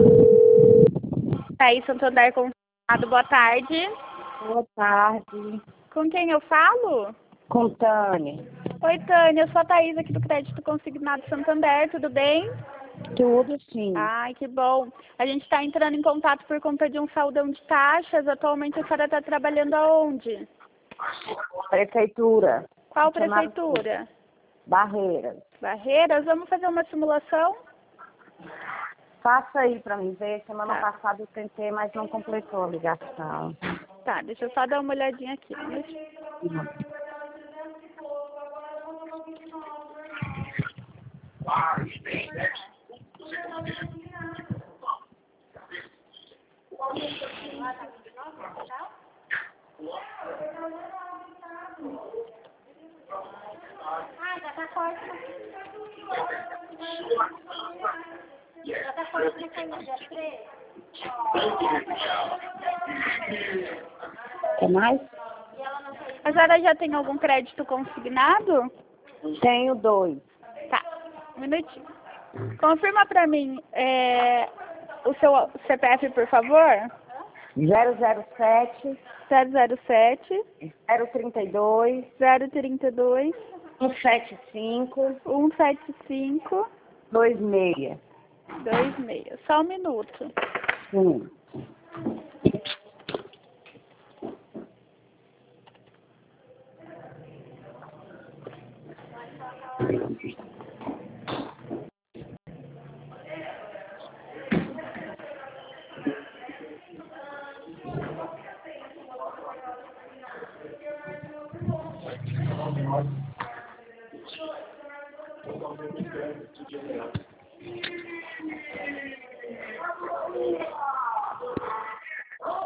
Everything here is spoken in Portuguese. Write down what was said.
Aí, Santander Consignado, boa tarde. Boa tarde. Com quem eu falo? Com Tânia. Oi, Tânia, eu sou a Thaís aqui do Crédito Consignado Santander, tudo bem? Tudo sim. Ai, que bom. A gente está entrando em contato por conta de um saldão de taxas. Atualmente a senhora está trabalhando aonde? Prefeitura. Qual prefeitura? Barreiras. Barreiras? Vamos fazer uma simulação? Faça aí pra mim ver. Semana Tá. passada eu tentei, mas não completou a ligação. Tá, deixa eu só dar uma olhadinha aqui. Já tá forte. Já tá forte no caminho, dia 3. Quer mais? A senhora já tem algum crédito consignado? Tenho 2. Tá, um minutinho. Confirma pra mim o seu CPF, por favor. 007 007 032 032 175 175 26. 26. Só um minuto. Sim.